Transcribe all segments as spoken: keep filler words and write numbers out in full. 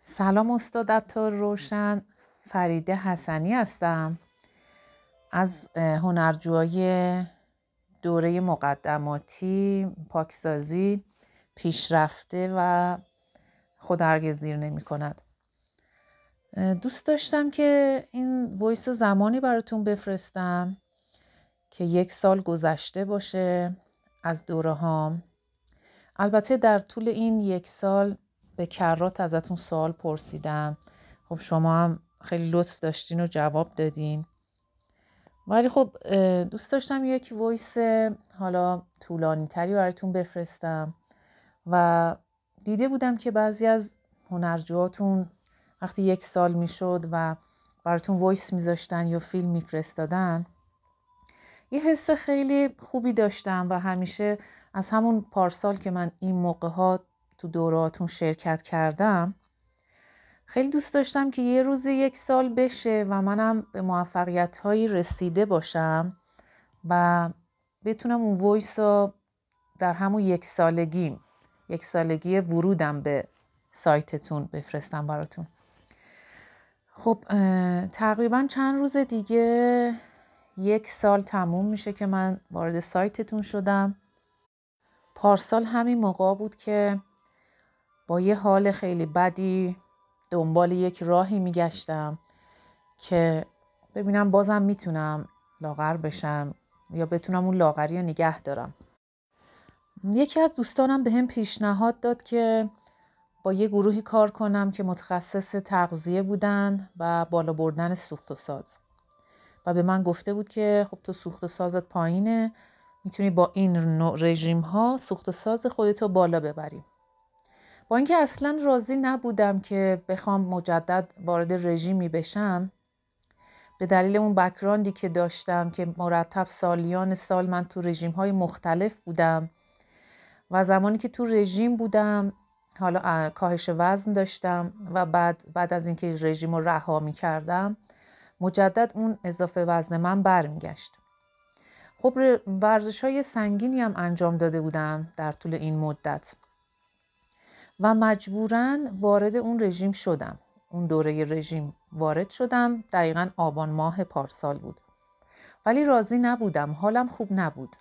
سلام استاد عطار روشن، فریده حسنی هستم از هنرجوهای دوره مقدماتی پاکسازی پیشرفته و خود هرگز دیر نمی کند. دوست داشتم که این وایس زمانی براتون بفرستم که یک سال گذشته باشه از دوره هام. البته در طول این یک سال به کرات ازتون سوال پرسیدم، خب شما هم خیلی لطف داشتین و جواب دادین، ولی خب دوست داشتم یک وایس حالا طولانی تری براتون بفرستم و دیده بودم که بعضی از هنرجوهاتون وقتی یک سال میشد و براتون وایس میذاشتن یا فیلم میفرستادن یه حس خیلی خوبی داشتم و همیشه از همون پارسال که من این موقع ها تو دوراتون شرکت کردم خیلی دوست داشتم که یه روز یک سال بشه و منم به موفقیت هایی رسیده باشم و بتونم اون وایس رو در همون یک سالگیم یک سالگی ورودم به سایتتون بفرستم براتون. خب تقریبا چند روز دیگه یک سال تموم میشه که من وارد سایتتون شدم. پارسال همین موقع بود که با یه حال خیلی بدی دنبال یک راهی میگشتم که ببینم بازم میتونم لاغر بشم یا بتونم اون لاغری رو نگه دارم. یکی از دوستانم به هم پیشنهاد داد که با یه گروهی کار کنم که متخصص تغذیه بودن و بالا بردن سوخت و ساز و به من گفته بود که خب تو سوخت و سازت پایینه، میتونی با این نوع رژیم ها سوخت و ساز خودتو بالا ببری. با اینکه اصلا راضی نبودم که بخوام مجدد وارد رژیمی بشم به دلیل اون بک‌گراندی که داشتم که مرتب سالیان سال من تو رژیم های مختلف بودم و زمانی که تو رژیم بودم حالا کاهش وزن داشتم و بعد بعد از اینکه رژیم رو رها می‌کردم مجدد اون اضافه وزن من برمیگشت. خب ورزش‌های سنگینی هم انجام داده بودم در طول این مدت و مجبوراً وارد اون رژیم شدم. اون دوره رژیم وارد شدم، دقیقاً آبان ماه پارسال بود. ولی راضی نبودم، حالم خوب نبود.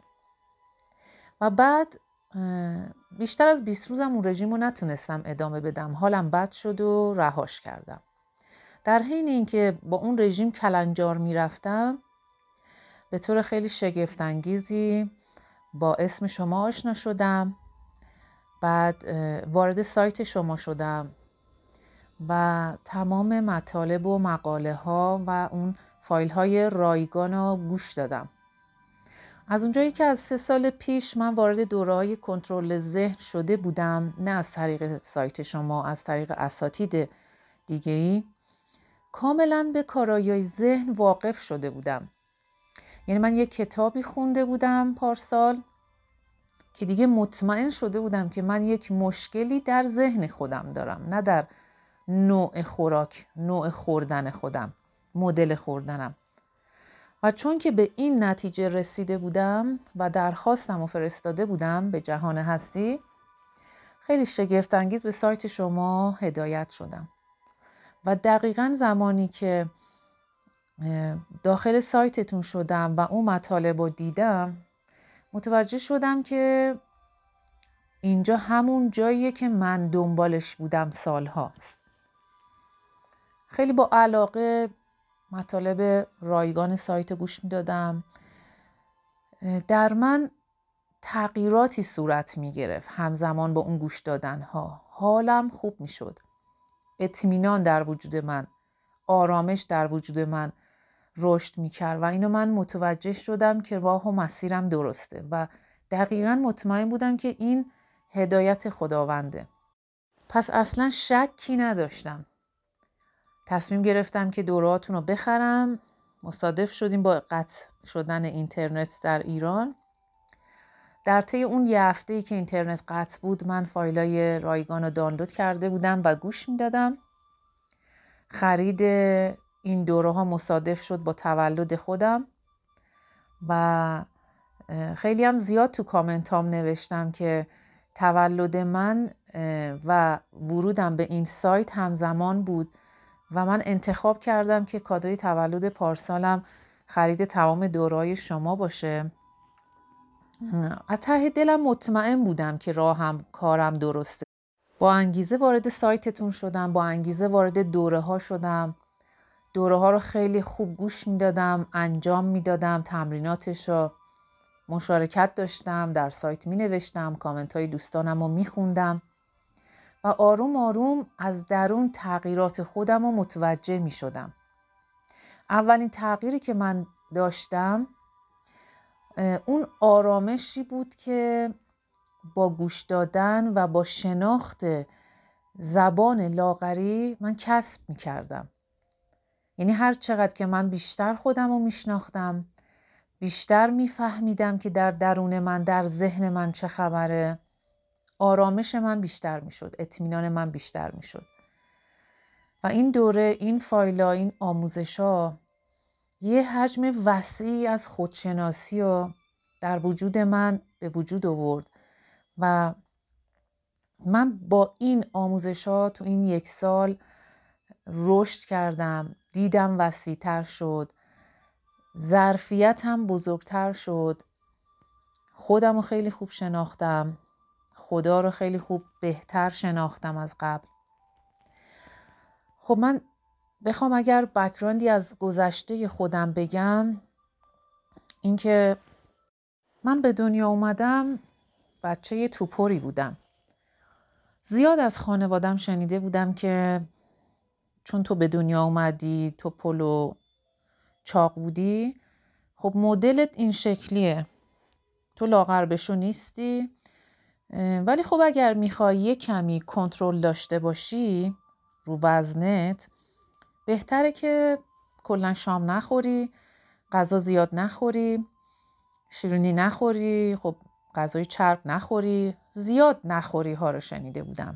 و بعد بیشتر از بیست روزم اون رژیم رو نتونستم ادامه بدم. حالم بد شد و رهاش کردم. در حین اینکه با اون رژیم کلنجار میرفتم به طور خیلی شگفت‌انگیزی با اسم شما آشنا شدم. بعد وارد سایت شما شدم و تمام مطالب و مقاله ها و اون فایل های رایگان رو گوش دادم. از اونجایی که از سه سال پیش من وارد دوره های کنترل ذهن شده بودم، نه از طریق سایت شما، از طریق اساتید دیگه‌ای، کاملا به کارایی ذهن واقف شده بودم. یعنی من یک کتابی خونده بودم پارسال که دیگه مطمئن شده بودم که من یک مشکلی در ذهن خودم دارم، نه در نوع خوراک، نوع خوردن خودم، مدل خوردنم. و چون که به این نتیجه رسیده بودم و درخواستم و فرستاده بودم به جهان هستی، خیلی شگفت انگیز به سایت شما هدایت شدم. و دقیقاً زمانی که داخل سایتتون شدم و اون مطالب رو دیدم متوجه شدم که اینجا همون جاییه که من دنبالش بودم سال هاست. خیلی با علاقه مطالب رایگان سایت گوش می دادم. در من تغییراتی صورت می گرفت همزمان با اون گوش دادن ها. حالم خوب می شد. اطمینان در وجود من، آرامش در وجود من رشد می کرد و اینو من متوجه شدم که راه و مسیرم درسته و دقیقاً مطمئن بودم که این هدایت خداونده. پس اصلا شکی نداشتم. تصمیم گرفتم که دوراتون رو بخرم. مصادف شدیم با قطع شدن اینترنت در ایران. در طی اون یه هفته‌ای که اینترنت قطع بود من فایلای رایگان رو دانلود کرده بودم و گوش میدادم. خرید این دوره ها مصادف شد با تولد خودم و خیلی هم زیاد تو کامنت هام نوشتم که تولد من و ورودم به این سایت همزمان بود و من انتخاب کردم که کادوی تولد پارسالم خرید تمام دوره‌های شما باشه. از ته دلم مطمئن بودم که راهم کارم درسته. با انگیزه وارد سایتتون شدم، با انگیزه وارد دوره ها شدم. دوره ها رو خیلی خوب گوش میدادم، انجام میدادم، تمریناتش رو مشارکت داشتم، در سایت می نوشتم، کامنت های دوستانم رو می خوندم و آروم آروم از درون تغییرات خودم رو متوجه می شدم. اولین تغییری که من داشتم اون آرامشی بود که با گوش دادن و با شناخت زبان لاغری من کسب می کردم. یعنی هر چقدر که من بیشتر خودم رو می شناختم، بیشتر می فهمیدم که در درون من، در ذهن من چه خبره، آرامش من بیشتر می شد، اطمینان من بیشتر می شد. و این دوره، این فایلا، این آموزشا یه حجم وسیعی از خودشناسی رو در وجود من به وجود آورد و من با این آموزشا تو این یک سال رشد کردم، دیدم وسیع‌تر شد، ظرفیتم بزرگتر شد، خودم رو خیلی خوب شناختم، خدا رو خیلی خوب بهتر شناختم از قبل. خب من بخوام اگر بک‌گراندی از گذشته خودم بگم، اینکه من به دنیا اومدم بچه توپری بودم. زیاد از خانوادم شنیده بودم که چون تو به دنیا اومدی توپل و چاق بودی، خب مدلت این شکلیه، تو لاغر بشو نیستی، ولی خب اگر میخوای یه کمی کنترل داشته باشی رو وزنت، بهتره که کلا شام نخوری، غذا زیاد نخوری، شیرینی نخوری، خب غذای چرب نخوری، زیاد نخوری ها رو شنیده بودم.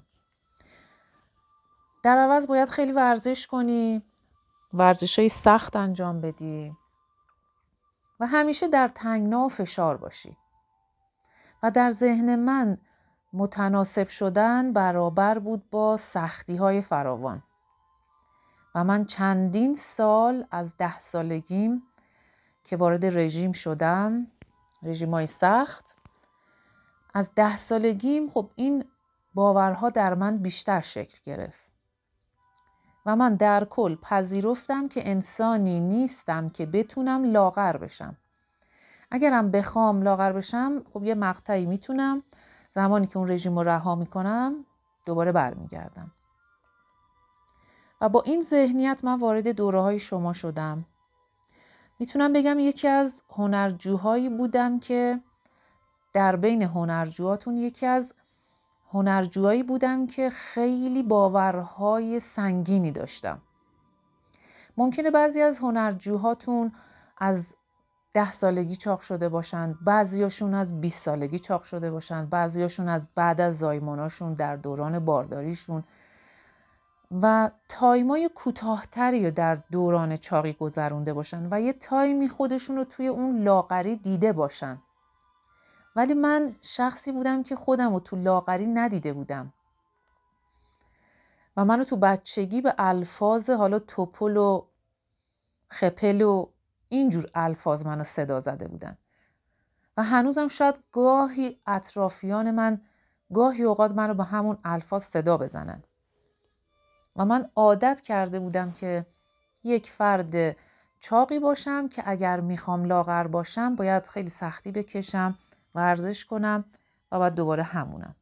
در عوض باید خیلی ورزش کنی، ورزشای سخت انجام بدی و همیشه در تنگنا و فشار باشی. و در ذهن من متناسب شدن برابر بود با سختی های فراوان. و من چندین سال از ده سالگیم که وارد رژیم شدم، رژیمای سخت، از ده سالگیم خب این باورها در من بیشتر شکل گرفت. و من در کل پذیرفتم که انسانی نیستم که بتونم لاغر بشم. اگرم بخوام لاغر بشم، خب یه مقطعی میتونم، زمانی که اون رژیم رو رها میکنم دوباره برمیگردم. و با این ذهنیت من وارد دوره های شما شدم. میتونم بگم یکی از هنرجوهایی بودم که در بین هنرجوهاتون یکی از هنرجوهایی بودم که خیلی باورهای سنگینی داشتم. ممکنه بعضی از هنرجوهاتون از ده سالگی چاق شده باشن، بعضیاشون از بیست سالگی چاق شده باشن، بعضیاشون از بعد از زایماناشون در دوران بارداریشون و تایمای کوتاه‌تری رو در دوران چاقی گذرونده باشن و یه تایمی خودشون رو توی اون لاغری دیده باشن. ولی من شخصی بودم که خودم رو تو لاغری ندیده بودم و منو تو بچگی به الفاظ حالا توپل و خپل و اینجور الفاظ منو صدا زده بودن و هنوزم شاید گاهی اطرافیان من گاهی اوقات منو به همون الفاظ صدا بزنن و من عادت کرده بودم که یک فرد چاقی باشم که اگر میخوام لاغر باشم باید خیلی سختی بکشم، ورزش کنم و بعد دوباره همونم.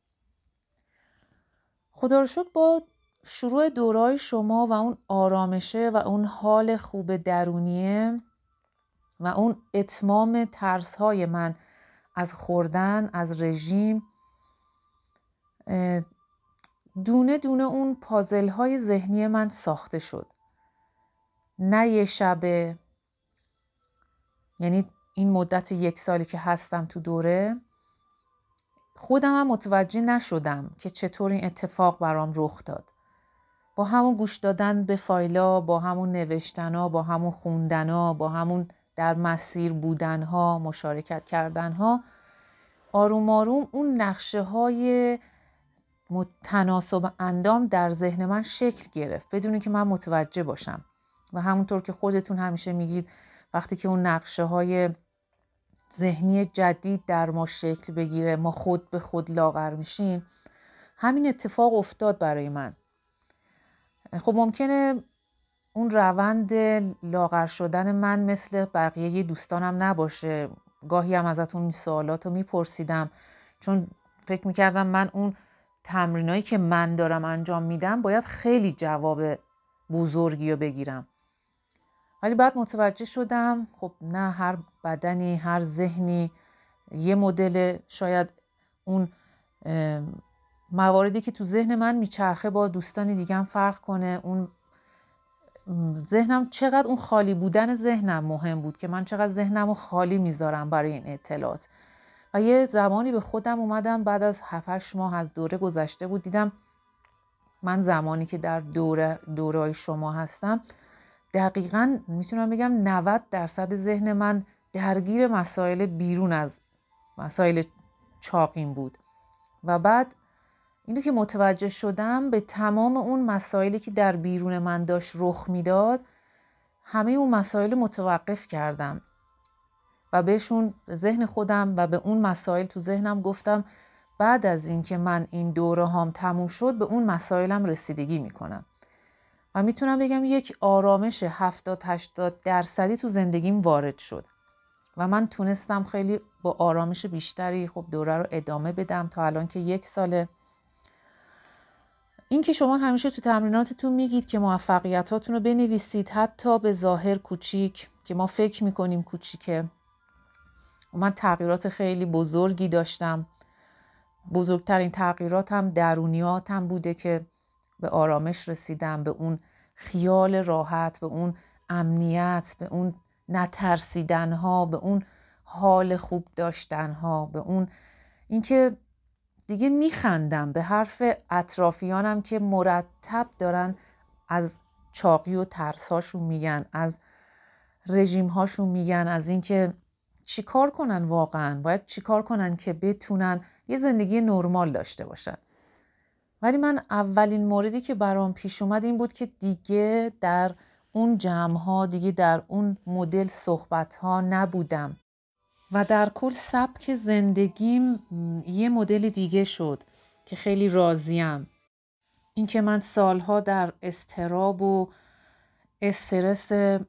خدا رو شکر با شروع دورای شما و اون آرامشه و اون حال خوب درونیه و اون اتمام ترس‌های من از خوردن، از رژیم، دونه دونه اون پازل‌های ذهنی من ساخته شد. نه یه شبه، یعنی این مدت یک سالی که هستم تو دوره، خودم هم متوجه نشدم که چطور این اتفاق برام رخ داد. با همون گوش دادن به فایلا، با همون نوشتنا، با همون خوندنا، با همون در مسیر بودنها، مشارکت کردنها، آروم آروم اون نقشه های تناسب اندام در ذهن من شکل گرفت بدون که من متوجه باشم. و همونطور که خودتون همیشه میگید وقتی که اون نقشه های ذهنی جدید در ما شکل بگیره ما خود به خود لاغر میشیم، همین اتفاق افتاد برای من. خب ممکنه اون روند لاغر شدن من مثل بقیه دوستانم نباشه. گاهی هم ازتون این سوالات رو میپرسیدم چون فکر میکردم من اون تمرینایی که من دارم انجام میدم باید خیلی جواب بزرگی رو بگیرم. ولی بعد متوجه شدم خب نه، هر بدنی هر ذهنی یه مدل، شاید اون مواردی که تو ذهن من میچرخه با دوستان دیگه هم فرق کنه. اون ذهنم چقدر اون خالی بودن ذهنم مهم بود که من چقدر ذهنم رو خالی میذارم برای این اطلاعات. و یه زمانی به خودم اومدم بعد از هفت هشت ماه از دوره گذشته بود، دیدم من زمانی که در دوره دوره‌های شما هستم دقیقاً میتونم بگم نود درصد ذهن من درگیر مسائل بیرون از مسائل چاقین بود. و بعد اینو که متوجه شدم به تمام اون مسائلی که در بیرون من داشت رخ میداد همه اون مسائل متوقف کردم و بهشون ذهن خودم و به اون مسائل تو ذهنم گفتم بعد از این که من این دوره هام تموم شد به اون مسائلم رسیدگی میکنم. و میتونم بگم یک آرامش هفتاد هشتاد درصدی تو زندگیم وارد شد و من تونستم خیلی با آرامش بیشتری خب دوره رو ادامه بدم تا الان که یک ساله. این که شما همیشه تو تمریناتتون میگید که موفقیتاتون رو بنویسید حتی به ظاهر کوچیک که ما فکر میکنیم کوچیکه. من تغییرات خیلی بزرگی داشتم. بزرگترین تغییراتم درونیاتم بوده که به آرامش رسیدم، به اون خیال راحت، به اون امنیت، به اون نترسیدن ها، به اون حال خوب داشتن ها، به اون اینکه دیگه میخندم به حرف اطرافیانم که مرتب دارن از چاقی و ترس هاشون میگن، از رژیم هاشون میگن، از اینکه چی کار کنن، واقعا باید چی کار کنن که بتونن یه زندگی نرمال داشته باشن. ولی من اولین موردی که برام پیش اومد این بود که دیگه در اون جمع ها، دیگه در اون مدل صحبت ها نبودم و در کل سبک زندگیم یه مدل دیگه شد که خیلی راضیم. این که من سالها در اضطراب و استرس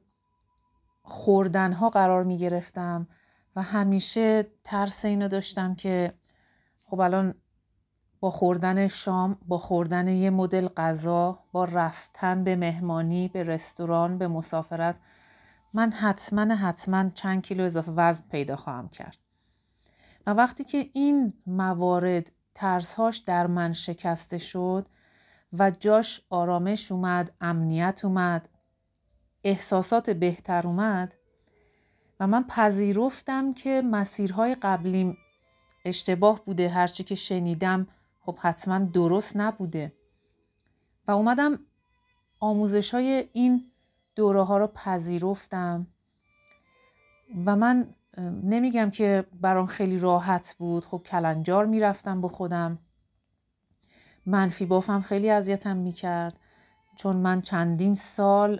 خوردنها قرار می گرفتم و همیشه ترس اینو داشتم که خب الان با خوردن شام، با خوردن یه مدل غذا، با رفتن به مهمانی، به رستوران، به مسافرت، من حتما حتما چند کیلو اضافه وزن پیدا خواهم کرد. و وقتی که این موارد ترسهاش در من شکسته شد و جاش آرامش اومد، امنیت اومد، احساسات بهتر اومد و من پذیرفتم که مسیرهای قبلیم اشتباه بوده، هرچی که شنیدم خب حتما درست نبوده و اومدم آموزش های این دوره ها رو پذیرفتم و من نمیگم که برام خیلی راحت بود. خب کلنجار میرفتم با خودم، منفی بافم خیلی اذیتم میکرد چون من چندین سال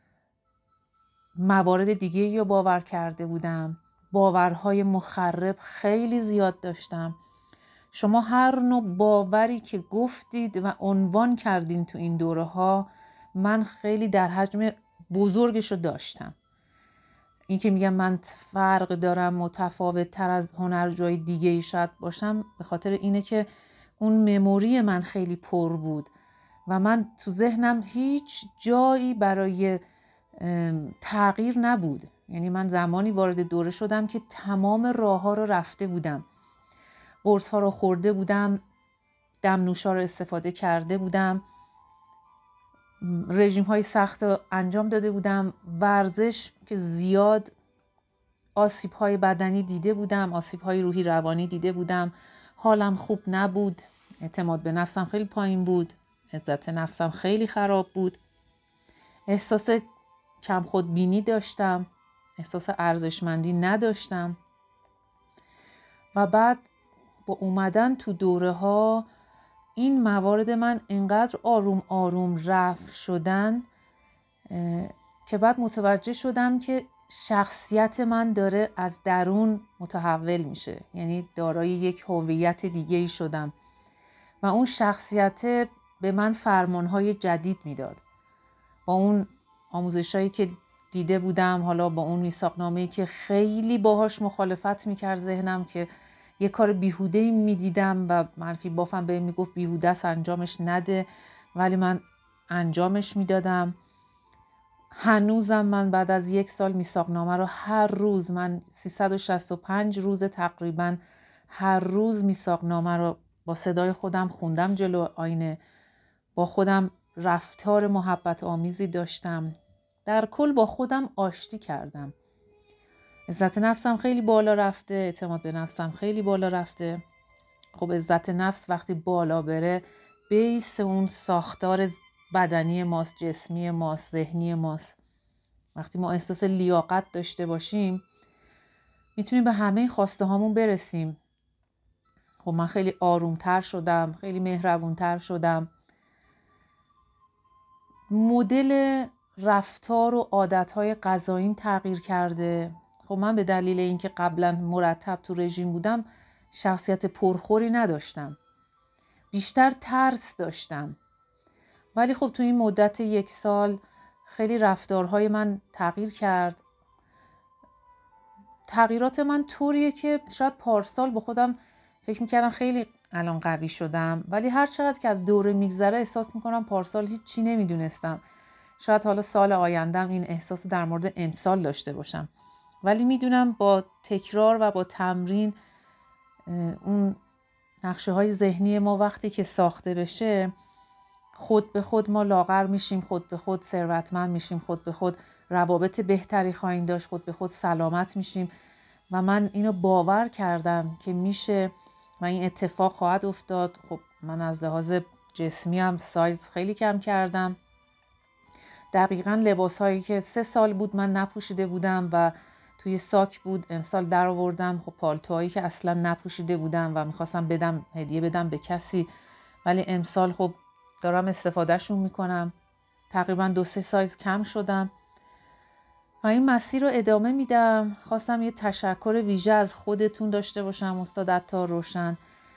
موارد دیگه رو باور کرده بودم، باورهای مخرب خیلی زیاد داشتم. شما هر نوع باوری که گفتید و عنوان کردین تو این دوره ها من خیلی در حجم بزرگش رو داشتم. این که میگم من فرق دارم، متفاوت تر از هنرجوی دیگه ای شاید باشم، به خاطر اینه که اون مموری من خیلی پر بود و من تو ذهنم هیچ جایی برای تغییر نبود. یعنی من زمانی وارد دوره شدم که تمام راه ها رو رفته بودم، قرص ها رو خورده بودم، دم نوشا رو استفاده کرده بودم، رژیم های سخت رو انجام داده بودم، ورزش که زیاد آسیب های بدنی دیده بودم، آسیب های روحی روانی دیده بودم، حالم خوب نبود، اعتماد به نفسم خیلی پایین بود، عزت نفسم خیلی خراب بود، احساس کم خودبینی داشتم، احساس ارزشمندی نداشتم. و بعد با اومدن تو دوره ها این موارد من اینقدر آروم آروم رفع شدن که بعد متوجه شدم که شخصیت من داره از درون متحول میشه، یعنی دارای یک هویت دیگه‌ای شدم و اون شخصیت به من فرمانهای جدید میداد. با اون آموزشایی که دیده بودم، حالا با اون میثاقنامه‌ای که خیلی باهاش مخالفت میکرد ذهنم، که یه کار بیهوده‌ای میدیدم و منفی بافم بهم میگفت بیهوده است انجامش نده، ولی من انجامش میدادم. هنوزم من بعد از یک سال میثاقنامه رو هر روز، من سیصد و شصت و پنج روز تقریبا هر روز میثاقنامه رو با صدای خودم خوندم جلو آینه، با خودم رفتار محبت آمیزی داشتم، در کل با خودم آشتی کردم. عزت نفسم خیلی بالا رفته، اعتماد به نفسم خیلی بالا رفته. خب عزت نفس وقتی بالا بره، بیس اون ساختار بدنی ماست، جسمی ماست، ذهنی ماست. وقتی ما احساس لیاقت داشته باشیم میتونیم به همه خواسته هامون برسیم. خب من خیلی آرومتر شدم، خیلی مهربونتر شدم. مدل رفتار و عادتهای غذاییم تغییر کرده. خب من به دلیل اینکه قبلا مرتب تو رژیم بودم شخصیت پرخوری نداشتم، بیشتر ترس داشتم. ولی خب تو این مدت یک سال خیلی رفتارهای من تغییر کرد. تغییرات من طوریه که شاید پارسال با خودم فکر میکردم خیلی الان قوی شدم، ولی هر چقدر که از دوره میگذره احساس میکنم پارسال هیچ چی نمیدونستم. شاید حالا سال آیندهم این احساس در مورد امسال داشته باشم، ولی میدونم با تکرار و با تمرین اون نقشه های ذهنی ما وقتی که ساخته بشه، خود به خود ما لاغر میشیم، خود به خود ثروتمند میشیم، خود به خود روابط بهتری خواهیم داشت، خود به خود سلامت میشیم. و من اینو باور کردم که میشه و این اتفاق خواهد افتاد. خب من از لحاظ جسمی هم سایز خیلی کم کردم. دقیقاً لباس هایی که سه سال بود من نپوشیده بودم و توی ساک بود، امسال در آوردم. خب پالتوهایی که اصلا نپوشیده بودم و میخواستم بدم، هدیه بدم به کسی، ولی امسال خب دارم استفادهشون میکنم. تقریبا دو سه سایز کم شدم و این مسیر رو ادامه میدم. خواستم یه تشکر ویژه از خودتون داشته باشم، استاد عطار روشن.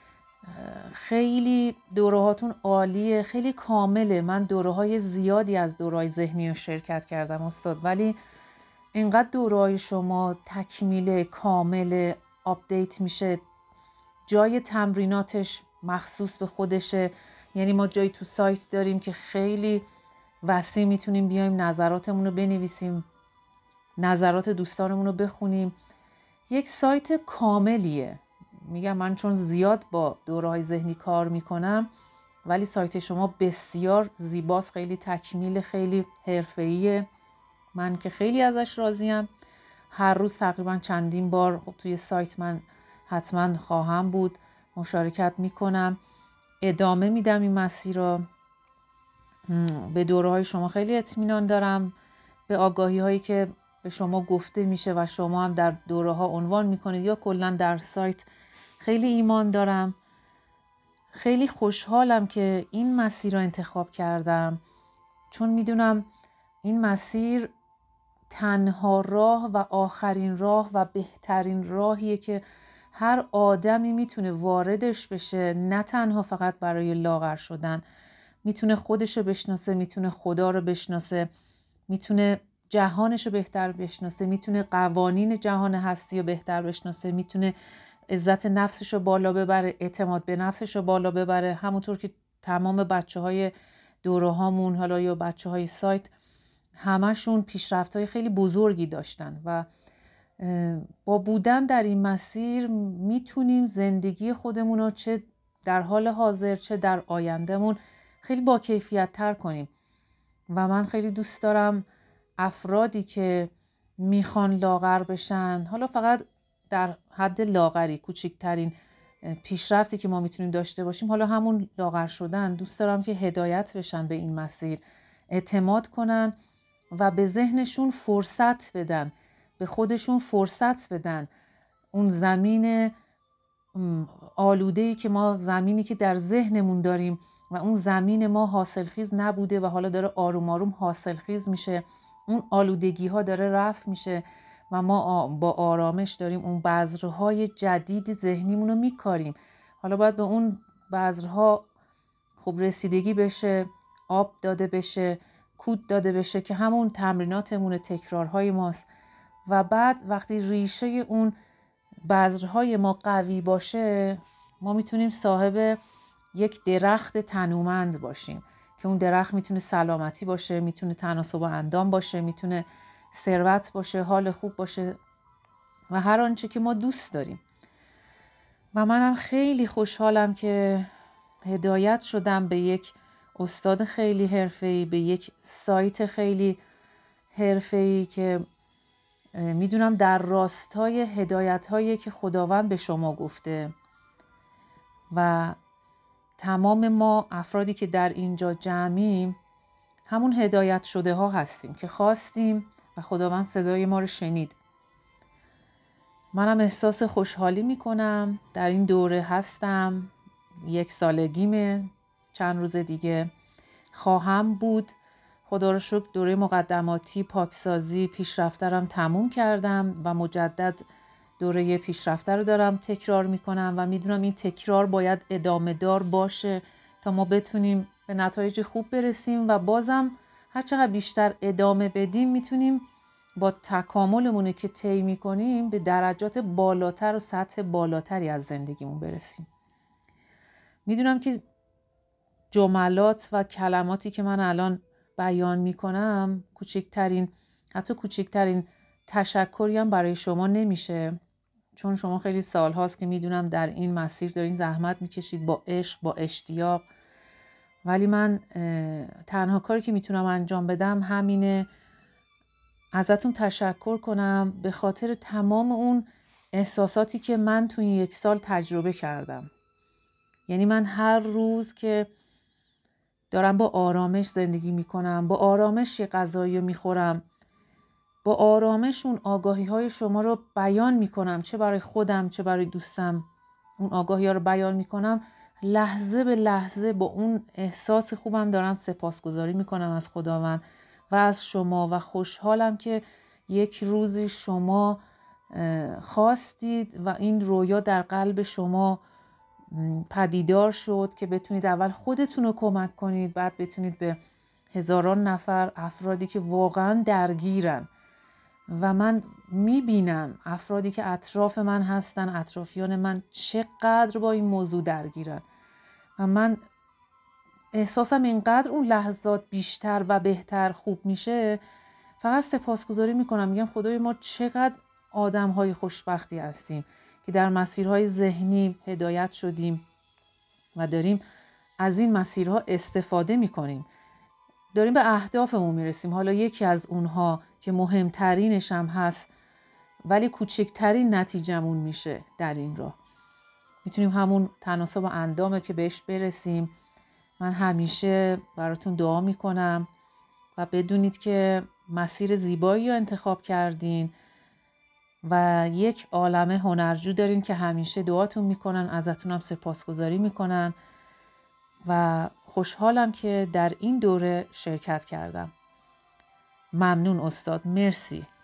خیلی دوره هاتون عالیه، خیلی کامله. من دوره های زیادی از دوره های ذهنی رو شرکت کردم استاد، ولی اینقدر دوره های شما تکمیله، کامله، آپدیت میشه، جای تمریناتش مخصوص به خودشه. یعنی ما جایی تو سایت داریم که خیلی وسیع میتونیم بیایم نظراتمون رو بنویسیم، نظرات دوستانمون رو بخونیم. یک سایت کاملیه. میگم من چون زیاد با دوره‌های ذهنی کار میکنم، ولی سایت شما بسیار زیباست، خیلی تکمیل، خیلی حرفه‌ایه. من که خیلی ازش راضیم. هر روز تقریبا چندین بار خب توی سایت من حتما خواهم بود، مشارکت میکنم، ادامه میدم این مسیر رو. به دوره‌های شما خیلی اطمینان دارم، به آگاهی هایی که به شما گفته میشه و شما هم در دوره ها عنوان میکنید یا کلا در سایت خیلی ایمان دارم. خیلی خوشحالم که این مسیر رو انتخاب کردم، چون میدونم این مسیر تنها راه و آخرین راه و بهترین راهیه که هر آدمی میتونه واردش بشه، نه تنها فقط برای لاغر شدن. میتونه خودشو بشناسه، میتونه خدا رو بشناسه، میتونه جهانش رو بهتر بشناسه، میتونه قوانین جهان هستی رو بهتر بشناسه، میتونه عزت نفسش رو بالا ببره، اعتماد به نفسش رو بالا ببره. همونطور که تمام بچه های دوره هامون حالا یا بچه های سایت همشون پیشرفت های خیلی بزرگی داشتن و با بودن در این مسیر میتونیم زندگی خودمون رو چه در حال حاضر چه در آیندهمون خیلی با کیفیت تر کنیم. و من خیلی دوست دارم افرادی که میخوان لاغر بشن، حالا فقط در حد لاغری، کوچکترین پیشرفتی که ما میتونیم داشته باشیم حالا همون لاغر شدن، دوست دارم که هدایت بشن به این مسیر، اعتماد کنن و به ذهنشون فرصت بدن، به خودشون فرصت بدن، اون زمین آلوده‌ای که ما، زمینی که در ذهنمون داریم و اون زمین ما حاصلخیز نبوده و حالا داره آروم آروم حاصلخیز میشه، اون آلودگی ها داره رفع میشه و ما با آرامش داریم اون بذرهای جدید ذهنیمون رو میکاریم. حالا باید به اون بذرها خوب رسیدگی بشه، آب داده بشه، کود داده بشه که همون تمریناتمون، تکرارهای ماست. و بعد وقتی ریشه اون بذرهای ما قوی باشه، ما میتونیم صاحب یک درخت تنومند باشیم که اون درخت میتونه سلامتی باشه، میتونه تناسب اندام باشه، میتونه ثروت باشه، حال خوب باشه و هر آنچه که ما دوست داریم. و منم خیلی خوشحالم که هدایت شدم به یک استاد خیلی حرفه‌ای، به یک سایت خیلی حرفه‌ای که میدونم در راستای هدایت‌هایی که خداوند به شما گفته و تمام ما افرادی که در اینجا جمعیم همون هدایت شده ها هستیم که خواستیم و خداوند صدای ما رو شنید. منم احساس خوشحالی میکنم، در این دوره هستم، یک سالگیمه، چند روز دیگه خواهم بود. خدا رو شکر دوره مقدماتی پاکسازی پیشرفته رو تموم کردم و مجدد دوره پیشرفته رو دارم تکرار میکنم و میدونم این تکرار باید ادامه دار باشه تا ما بتونیم به نتایج خوب برسیم و بازم هر چقدر بیشتر ادامه بدیم میتونیم با تکاملمون که طی میکنیم به درجات بالاتر و سطح بالاتری از زندگیمون برسیم. میدونم که جملات و کلماتی که من الان بیان میکنم کوچکترین، حتی کوچکترین تشکری هم برای شما نمیشه، چون شما خیلی سال هاست که میدونم در این مسیر دارین زحمت میکشید با عشق، با اشتیاق. ولی من تنها کاری که میتونم انجام بدم همینه، ازتون تشکر کنم به خاطر تمام اون احساساتی که من تو این یک سال تجربه کردم. یعنی من هر روز که دارم با آرامش زندگی میکنم، با آرامش یه غذایی رو میخورم، با آرامش اون آگاهی های شما رو بیان میکنم، چه برای خودم چه برای دوستم اون آگاهی ها رو بیان میکنم، لحظه به لحظه با اون احساس خوبم دارم سپاسگزاری میکنم از خداوند و از شما و خوشحالم که یک روزی شما خواستید و این رویا در قلب شما پدیدار شد که بتونید اول خودتون رو کمک کنید، بعد بتونید به هزاران نفر افرادی که واقعا درگیرن و من میبینم افرادی که اطراف من هستن، اطرافیان من چقدر با این موضوع درگیرن و من احساسم اینقدر اون لحظات بیشتر و بهتر خوب میشه. فقط سپاسگزاری میکنم، میگم خدای ما چقدر آدم های خوشبختی هستیم که در مسیرهای ذهنی هدایت شدیم و داریم از این مسیرها استفاده میکنیم، داریم به اهدافمون میرسیم. حالا یکی از اونها که مهمترینش هم هست ولی کوچکترین نتیجمون میشه در این راه، میتونیم همون تناسب اندامه که بهش برسیم. من همیشه براتون دعا میکنم و بدونید که مسیر زیبایی رو انتخاب کردین و یک عالمه هنرجو دارین که همیشه دعاتون میکنن، ازتونم سپاسگزاری میکنن و خوشحالم که در این دوره شرکت کردم. ممنون استاد، مرسی.